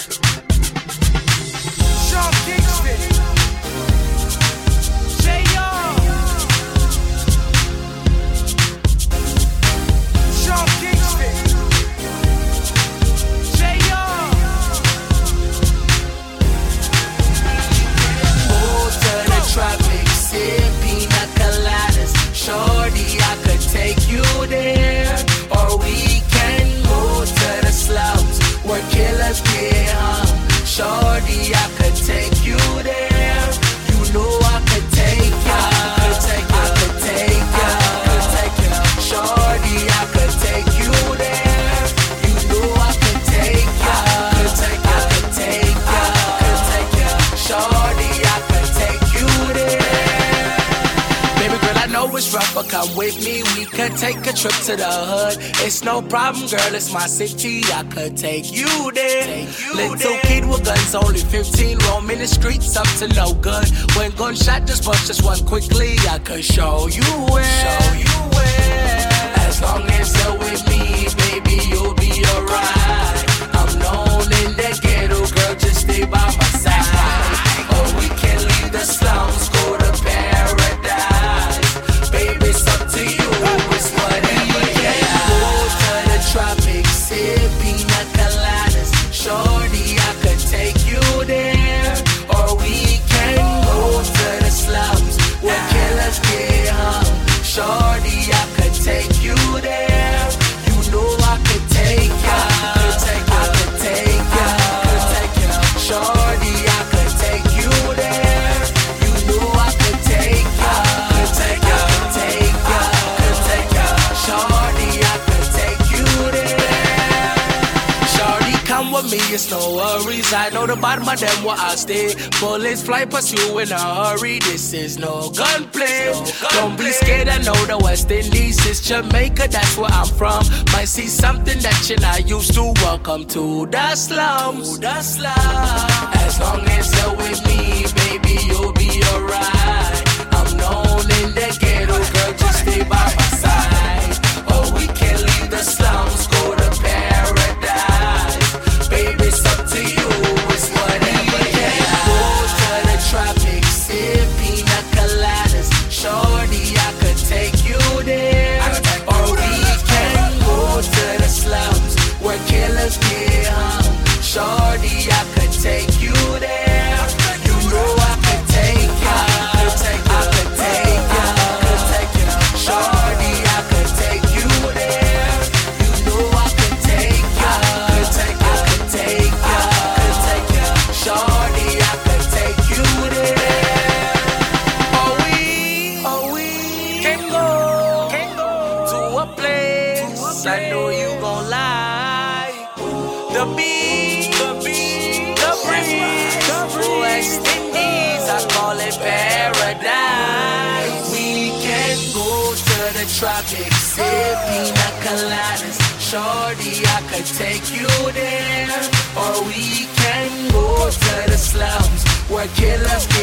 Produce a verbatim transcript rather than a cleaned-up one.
Sean Kingston, J R, Sean Kingston, J R. Move to the tropics, sip pina coladas. Shorty, I could take you there, or we can move to the slums where killers get hung. Shorty, I could take you there. You know I could take ya. I could take ya. I could take ya. I could take ya. Shorty, I could take you there. You know I could take ya. I could take ya. I could take ya. I could take ya. Shorty, I could take you there. Baby girl, I know it's rough, but come with me. We could take a trip to the hood. It's no problem, girl. It's my city. I could take you there. Take you Little there. Kid with guns, only fifteen, roaming the streets up to no good. When gunshot just bust just one quickly, I could show you where. Show you where. As long as you're with me, baby, you'll be alright. I'm known in the ghetto, girl. Just stay by my side. Or we can leave the slums, go to paradise. Baby, it's up to you. It's whatever you can. Go to the tropics, sip pina coladas. Shorty, I could take you there, or we can go to the slums where killers get hung. Shorty, I could take you there. You know I could take ya. I could take ya. I could take ya. I could take ya. Shorty, I could take you there. You know I could take ya. I could take ya. I could take ya. I could take ya. Shorty, I could take you there. Shorty, come with me, it's no worries. I know the bottom of them where I stay. Bullets fly past you in a hurry. This is no gunplay. No gun Don't play. Be scared, I know the West Indies is Jamaica, that's where I'm from. Might see something that you're not used to. Welcome to the slums. To the slums. As long as you're with me, baby, you'll be alright. I'm known in the ghetto, girl, just stay by my side. Or we can leave the slums, go to paradise. Baby, it's up to you, it's whatever you can. Go to the tropics, sip pina coladas. Shorty, I could take you there, or we can go to the slums where killers get hung. Shorty, I could take you there. You know I could take ya. I could take ya. I could take ya. I could take ya. Shorty, I could take you there. You know I could take ya. I could take ya. I could take ya. I could take ya. Shorty, I could take you there. Oh we, oh we can go, can go to a place I know you gon' like. The beach, the beach, the breeze, West Indies, I call it paradise. We can go to the tropics, sip pina coladas. Shorty, I could take you there, or we can go to the slums where killers